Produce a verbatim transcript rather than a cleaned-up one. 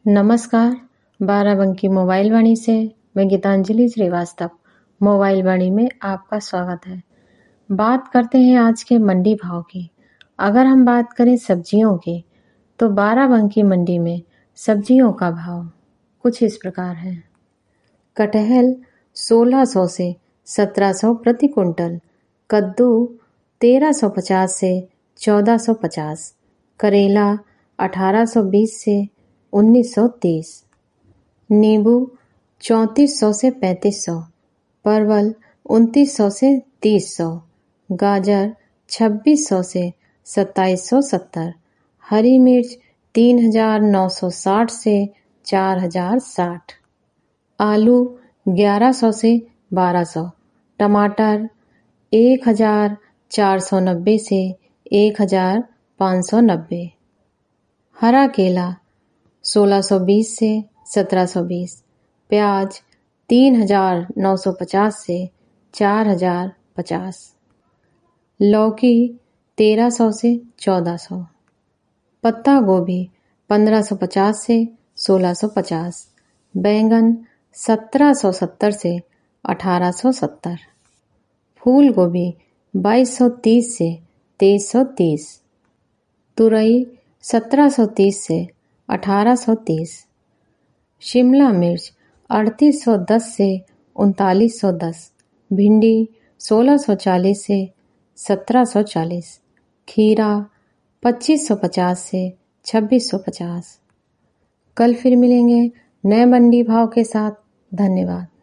नमस्कार। बाराबंकी मोबाइल वाणी से मैं गीतांजलि श्रीवास्तव मोबाइल वाणी में आपका स्वागत है। बात करते हैं आज के मंडी भाव की। अगर हम बात करें सब्जियों की तो बाराबंकी मंडी में सब्जियों का भाव कुछ इस प्रकार है। कटहल सोलह सौ से सत्रह सौ प्रति कुंटल, कद्दू तेरह सौ पचास से चौदह सौ पचास, करेला अठारह सौ बीस से उन्नीस सौ तीस, नींबू चौंतीस सौ से पैंतीस सौ, परवल उनतीस सौ से तीस सौ, गाजर छब्बीस सौ से सत्ताईस सौ सत्तर, हरी मिर्च तीन हजार नौ सौ साठ से चार हजार साठ, आलू ग्यारह सौ से बारह सौ, टमाटर एक हजार चार सौ नब्बे से एक हजार पाँच सौ नब्बे, हरा केला सोलह सौ बीस से सत्रह सौ बीस, प्याज तीन हजार नौ सौ पचास से चार हजार पचास, लौकी तेरह सौ से चौदह सौ, पत्ता गोभी पंद्रह सौ पचास से सोलह सौ पचास, बैंगन सत्रह सौ सत्तर से अठारह सौ सत्तर, फूल गोभी बाईस सौ तीस से तेईस सौ तीस, तुरई सत्रह सौ तीस से अठारह सौ तीस, शिमला मिर्च अड़तीस सौ दस से उनतालीस सौ दस, भिंडी सोलह सौ चालीस से सत्रह सौ चालीस, खीरा पच्चीस सौ पचास से छब्बीस सौ पचास। कल फिर मिलेंगे नए मंडी भाव के साथ। धन्यवाद।